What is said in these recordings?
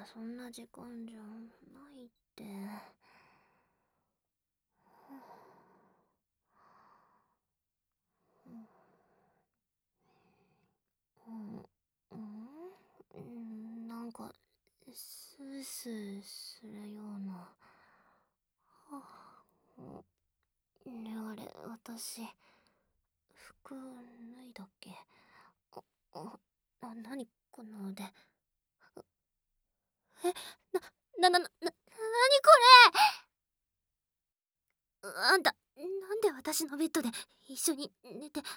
そんな時間じゃないって。なんかスースーするような。はあ、ねえ、あれ、私服脱いだっけ？なにこの腕。え、なにこれ。あんた、なんで私のベッドで一緒に寝て。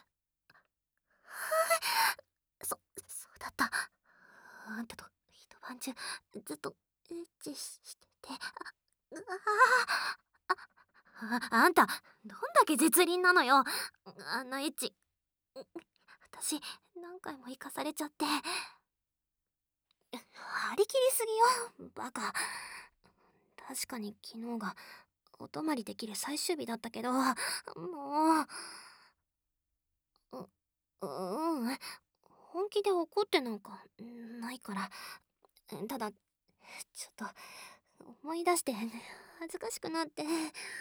そうだった。あんたと一晩中ずっとエッチしてて。あんた、どんだけ絶倫なのよ。あんなエッチ。私、何回も行かされちゃって。張り切りすぎよ、バカ。確かに昨日がお泊まりできる最終日だったけど、もうん、本気で怒ってなんかないから。ただ、ちょっと思い出して恥ずかしくなって。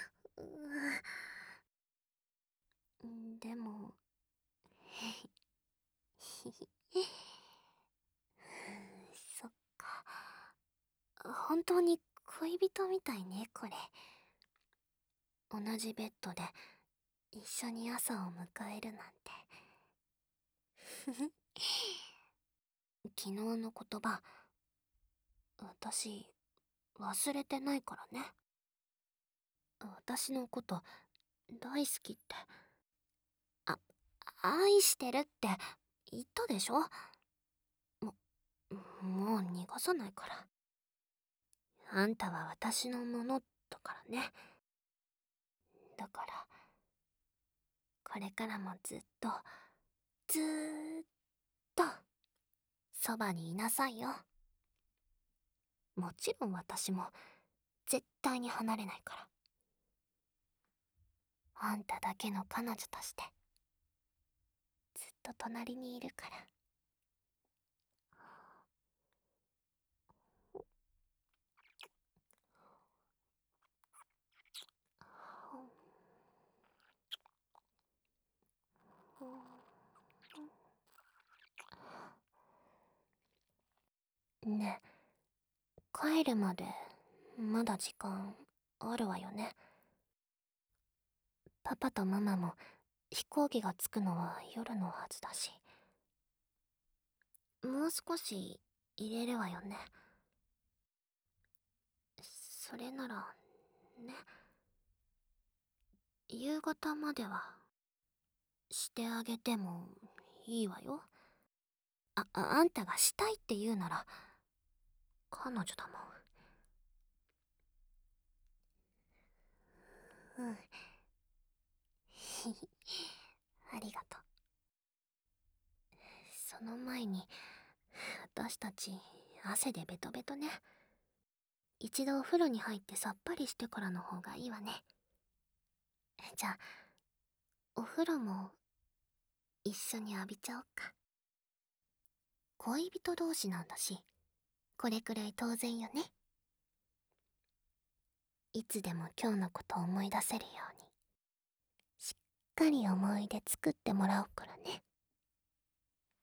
でもそっか、本当に恋人みたいね、これ。同じベッドで一緒に朝を迎えるなんて。昨日の言葉、私忘れてないからね。私のこと大好きって、あ、愛してるって言ったでしょ。もう逃がさないから。あんたは私のものだからね。だからこれからもずーっとそばにいなさいよ。もちろん私も絶対に離れないから。あんただけの彼女としてずっと隣にいるから。ねえ、帰るまでまだ時間あるわよね。パパとママも飛行機が着くのは夜のはずだし、もう少し入れるわよね。それならね、夕方まではしてあげてもいいわよ。あんたがしたいって言うなら彼女だもん。うん。ありがとう。その前に私たち汗でベトベトね。一度お風呂に入ってさっぱりしてからの方がいいわね。じゃあお風呂も一緒に浴びちゃおっか。恋人同士なんだし、これくらい当然よね。いつでも今日のことを思い出せるようにしっかり思い出作ってもらおうか